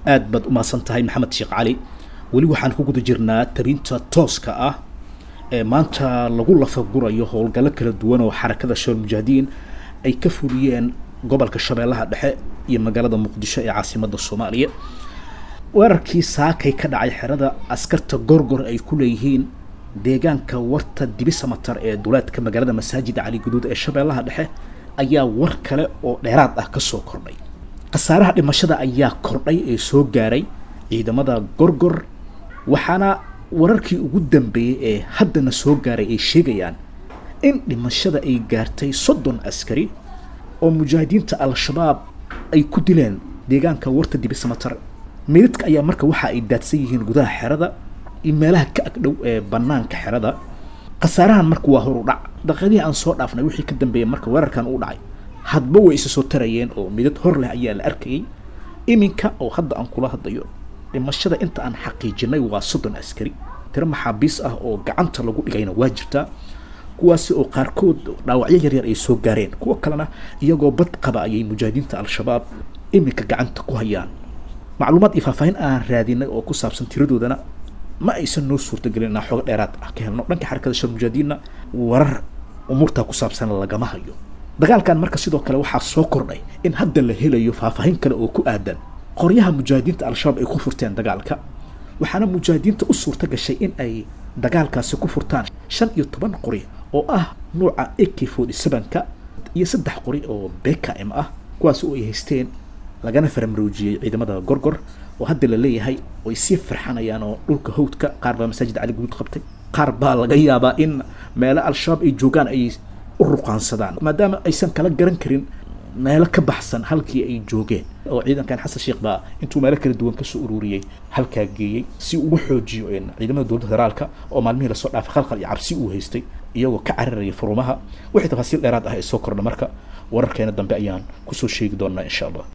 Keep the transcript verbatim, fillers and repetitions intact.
aad bad uma santahay maxamed sheekh cali wali waxaan ku guda jirnaa tabinta tooska ah ee maanta lagu lafagurayo howlgalo kala duwan oo xarakada shabaab mujaahidiin ay ka fuliyeen gobolka shabeellaha dhexe iyo magaalada muqdisho ee caasimadda Soomaaliya weerarkii saakay ka dhacay xerada askarta gorgor ay ku leeyihiin deegaanka warta dibisamatar ee duleedka magaalada masaajid cali guduud ee shabeellaha dhexe ayaa war kale oo dheeraad ah ka soo kordhay qasaaraha dhimashada ayaa kordhay ee soo gaaray ciidamada gorgor waxaana wararkii ugu dambeeyay ee haddana soo gaaray ay sheegayaan in dhimashada ay gaartay soddon askari oo mujaahidiinta al-shabaab ay ku dileen deegaanka warta dibisamatar meedka ayaa marka waxa ay daadsan yihiin gudaha xerada iyo meelaha ka agdhow ee banaanka xerada qasaarahan marka waa hor u dhac daqiiqadii aan soo dhaafnay wixii ka dambeeyay marka weerarkan uu dhacay hadba way isa soo tarayeen oo midad hor leh ayaa la arkayay iminka oo hadda aan kula hadlayo dhimashada inta aan xaqiijinay waa soddon askari tiro maxaabiis ah oo gacanta lagu dhigayna waa jirtaa kuwaasi oo qaarkood dhaawacyo yar yar ay soo gaareen kuwa kalena iyagoo bad qaba ayay mujaahidiinta al-shabaab iminka gacanta ku hayaan macluumaad iyo faahfaahin aan raadinay oo ku saabsan tiradoodana ma aysan noo suurtagelin inaan xogo dheeraad ah ka helno dhanka xarakada shabaab mujaahidiinna warar umuurtaa ku saabsan lagama hayo dagaalkan marka sidoo kale waxaa soo kordhay in hadda la helayo faahfaahin kale oo ku aadan qoryaha mujaahidiinta al-shabaab ay ku furteen dagaalka waxaana mujaahidiinta u suurta gashay in ay dagaalkaasi ku furtaan shan iyo toban qori oo ah nuuca A K forty-seven ka iyo saddex qori oo B K M ah kuwaas oo ay haysteen lagana faramroojiyay ciidamada gorgor oo hadda la leeyahay oo ay sii farxanayaan oo dhulka hawdka qaar baa masaajid cali guud qabtay qaar baa laga yaabaa in meelo al-shabaab ay joogaan ay u ruqaansadaan maadaama aysan kala garan karin meelo ka baxsan halkii ay joogeen oo ciidankan xasan sheekh baa intuu meelo kala duwan ka soo ururiyay halkaa geeyay si uu xoojiyo in ciidamada dowladda federaalka oo maalmihii la soo dhaafay khalkhal iyo cabsi uu haystay iyagoo ka cararaya furumaha wixii tafaasiil dheeraad ah ee soo kordha marka wararkeena dambe ayaan ku soo sheegi doonaa insha Allah